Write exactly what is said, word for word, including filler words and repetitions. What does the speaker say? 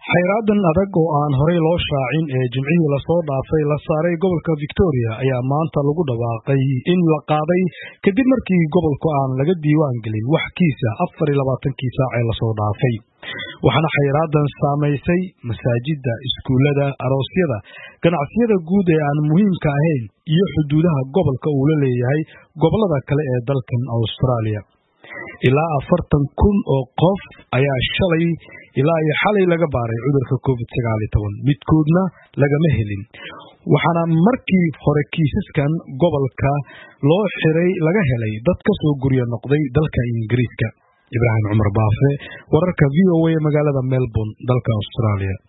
xayiraadan adag oo aan horey loo shaacin ee jimcihii la soo dhaafay la saaray gobolka Victoria ayaa maanta lagu dhawaaqay in la qaaday kadib markii gobolku aan laga diiwaan gelin wax kiisa afar iyo labaatan saac ee la soo dhaafay waxaana xayiraadan saameysay masaajida, iskuulada, aroosyada, ganacsiyada guud ee aan muhiimka ahayn iyo xuduudaha gobolka uu la leeyahay gobolada kale ee dalkan Australia. ilaa afartan kun oo qof ayaa shalay ilaa iyo xalay laga baaray cudurka covid sagaal iyo toban midkoodna lagama helin waxaana markii hore kiisaskan gobolka loo xiray laga helay dad ka soo guryo noqday dalka Ingiriiska. Ibrahim Umar Baafe, wararka V O A magaalada Melbourne, dalka Australia.